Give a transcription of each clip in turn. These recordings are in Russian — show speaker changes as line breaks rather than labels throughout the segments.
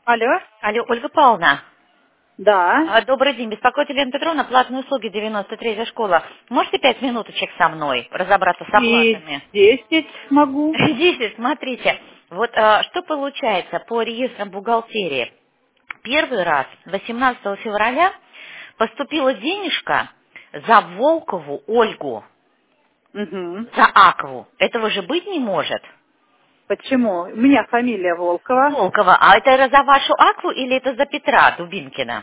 Алло?
Алло, Ольга Павловна.
Да.
Добрый день. Беспокоит Елена Петровна, платные услуги 93-я школа. Можете 5 минуточек со мной разобраться с
И
оплатами?
10 могу.
10, смотрите. Вот что получается по реестрам бухгалтерии. Первый раз, 18 февраля, поступила денежка за Волкову Ольгу,
Угу.
за Акву. Этого же быть не может.
Почему? У меня фамилия Волкова.
Волкова. А это за вашу Акву или это за Петра Дубинкина?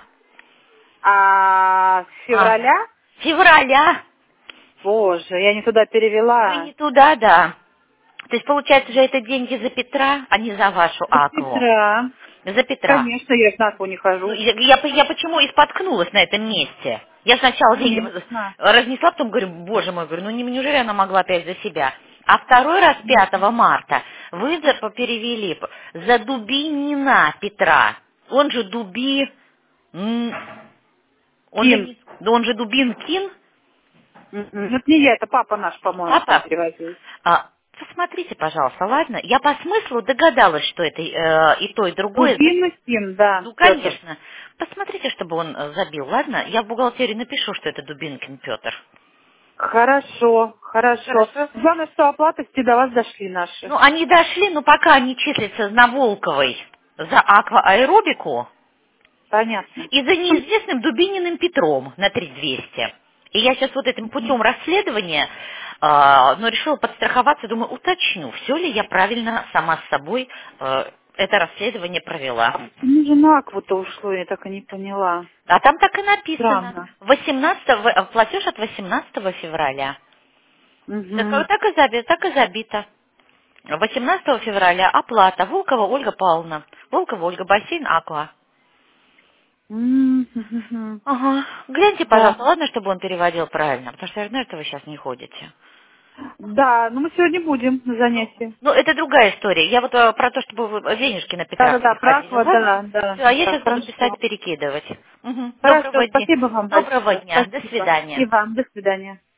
А с
Ага.
февраля?
Февраля.
Боже, я не туда
Вы
перевела.
не туда, да. То есть, получается же, это деньги за Петра, а не за вашу
За
Акву.
Петра.
За Петра.
Конечно, я ж на Аку не
Ну,
хожу.
я почему и споткнулась на этом месте? Я сначала деньги
Конечно.
разнесла, потом говорю, боже мой, говорю, ну неужели она могла опять за себя? А второй раз, 5 марта, вы перевели за Дубинина Петра. Он же он же,
Кин.
да он же Дубинкин.
Мгм. Это не я, это папа наш, по-моему, там
Папа,
перевозил.
посмотрите, пожалуйста, ладно? Я по смыслу догадалась, что это и то, и другое.
Дубин Кин, да,
Ну,
Петр.
конечно. Посмотрите, чтобы он забил, ладно? Я в бухгалтерии напишу, что это Дубинкин Петр.
Хорошо, хорошо.
Хорошо.
Главное, что оплаты все до вас дошли наши.
Ну, они дошли, но пока они числятся на Волковой за аквааэробику
Понятно.
и за неизвестным Дубининым Петром на 3200. И я сейчас вот этим путем расследования, но решила подстраховаться, думаю, уточню, все ли я правильно сама с собой это расследование провела.
Ну, же на Акву-то ушло, я так и не поняла.
А там так и написано.
Странно.
18, платеж от 18 февраля.
Угу.
Так и забито. 18 февраля оплата. Волкова Ольга Павловна. Волкова Ольга, бассейн Аква.
Мгм.
Ага. Гляньте,
Да.
пожалуйста, ладно, чтобы он переводил правильно, потому что я знаю, что вы сейчас не ходите.
Да, ну мы сегодня будем на
Ну,
занятии.
ну, это другая история. Я вот про то, чтобы вы денежки на Петра
Да-да-да, про
переходили,
Аква,
ладно?
да, да,
Все, а я
да,
сейчас буду
хорошо.
писать, перекидывать. Мгм.
Хорошо,
Доброго дня.
спасибо вам
Доброго
большое.
дня. До
Спасибо.
свидания.
И вам, до свидания.